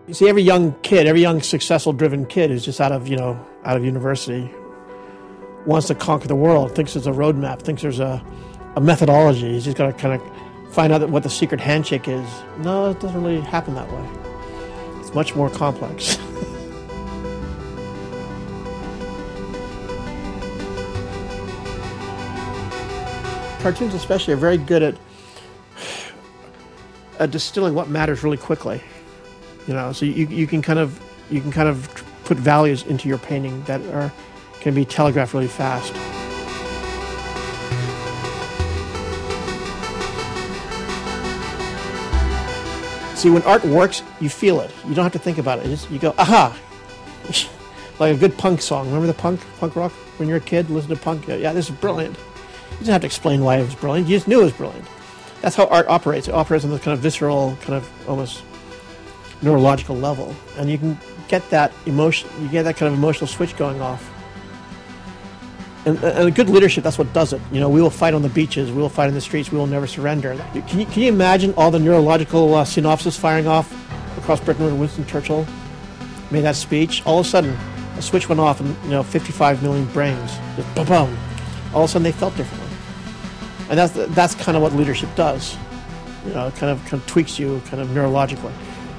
You see, every young kid, every young successful driven kid who's just out of university wants to conquer the world, thinks there's a roadmap, thinks there's a methodology. He's just got to kind of find out what the secret handshake is. No, it doesn't really happen that way. It's much more complex. Cartoons especially are very good at distilling what matters really quickly. So you can kind of put values into your painting that can be telegraphed really fast. See, when art works, you feel it. You don't have to think about it. You go, aha! Like a good punk song. Remember the punk rock? When you're a kid, listen to punk. Yeah, this is brilliant. You didn't have to explain why it was brilliant. You just knew it was brilliant. That's how art operates. It operates on this kind of visceral, kind of almost neurological level. And you can get that emotion, you get that kind of emotional switch going off. And a good leadership, that's what does it. We will fight on the beaches, we will fight in the streets, we will never surrender. Can you imagine all the neurological synapses firing off across Britain when Winston Churchill made that speech? All of a sudden, a switch went off and 55 million brains, just boom. All of a sudden they felt differently. And that's kind of what leadership does. It kind of tweaks you kind of neurologically.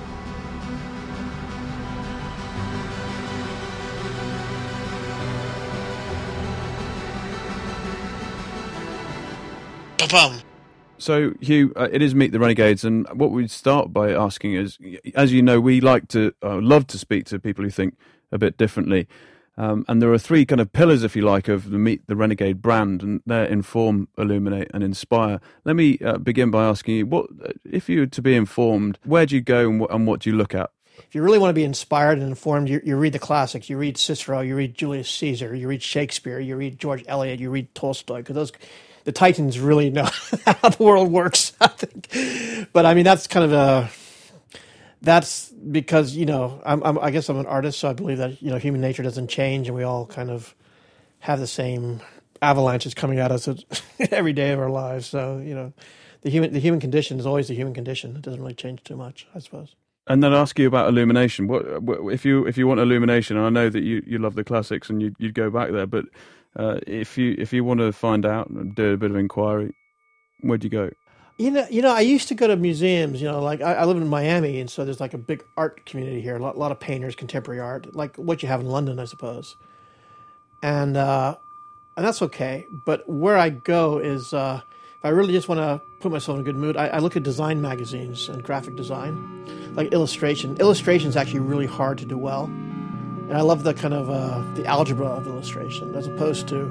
So, Hugh, it is Meet the Renegades, and what we'd start by asking is, as you know, we like to love to speak to people who think a bit differently. And there are three kind of pillars, if you like, of the Meet the Renegade brand, and they're inform, illuminate, and inspire. Let me begin by asking you, what if you were to be informed, where do you go and what do you look at? If you really want to be inspired and informed, you read the classics. You read Cicero, you read Julius Caesar, you read Shakespeare, you read George Eliot, you read Tolstoy, because the Titans really know how the world works, I think. But I mean, that's kind of that's because, I guess I'm an artist, so I believe that, human nature doesn't change, and we all kind of have the same avalanches coming at us every day of our lives. So, the human condition is always the human condition. It doesn't really change too much, I suppose. And then ask you about illumination. What if you want illumination? And I know that you love the classics and you'd go back there, but if you want to find out and do a bit of inquiry, where'd you go? I used to go to museums. Like I live in Miami, and so there's like a big art community here. A lot of painters, contemporary art, like what you have in London, I suppose. And that's okay. But where I go is, if I really just want to put myself in a good mood, I look at design magazines and graphic design, like illustration. Illustration is actually really hard to do well. And I love the kind of the algebra of illustration, as opposed to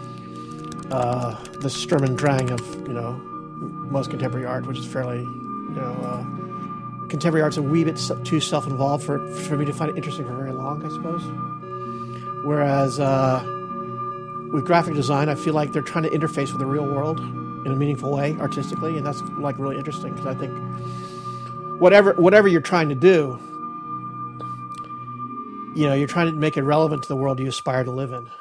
the Sturm und Drang of most contemporary art, which is fairly contemporary art's a wee bit too self-involved for me to find it interesting for very long, I suppose. Whereas with graphic design, I feel like they're trying to interface with the real world in a meaningful way, artistically, and that's like really interesting, because I think whatever you're trying to do, you're trying to make it relevant to the world you aspire to live in.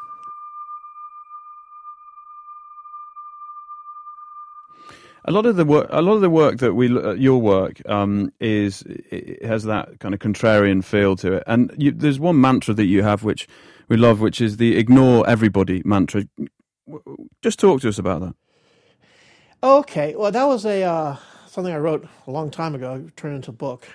A lot of the work that your work it has that kind of contrarian feel to it. And there's one mantra that you have which we love, which is the ignore everybody mantra. Just talk to us about that. Okay, well, that was something I wrote a long time ago, turned into a book.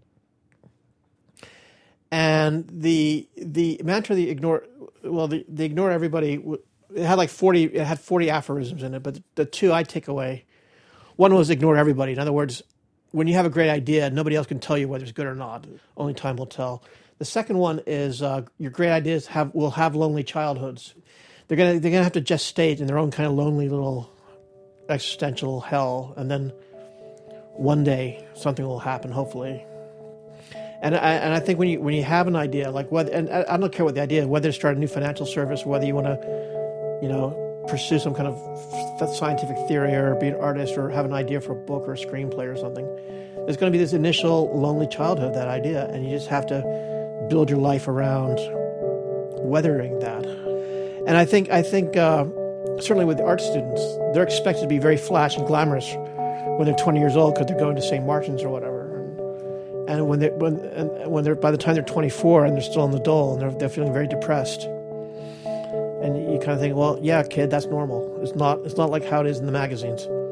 And the mantra, the ignore everybody, it had 40 aphorisms in it, but the two I take away, one was ignore everybody. In other words, when you have a great idea, nobody else can tell you whether it's good or not. Only time will tell. The second one is your great ideas will have lonely childhoods. They're gonna have to gestate in their own kind of lonely little existential hell, and then one day something will happen, hopefully. And I think when you have an idea, like whether, and I don't care what the idea is, whether to start a new financial service, or whether you want to, pursue some kind of scientific theory, or be an artist, or have an idea for a book or a screenplay or something, there's going to be this initial lonely childhood of that idea, and you just have to build your life around weathering that. And I think certainly with the art students, they're expected to be very flash and glamorous when they're 20 years old, because they're going to St. Martin's or whatever. And when they're by the time they're 24 and they're still on the dole and they're feeling very depressed, and you kind of think, well, yeah, kid, that's normal. It's not like how it is in the magazines.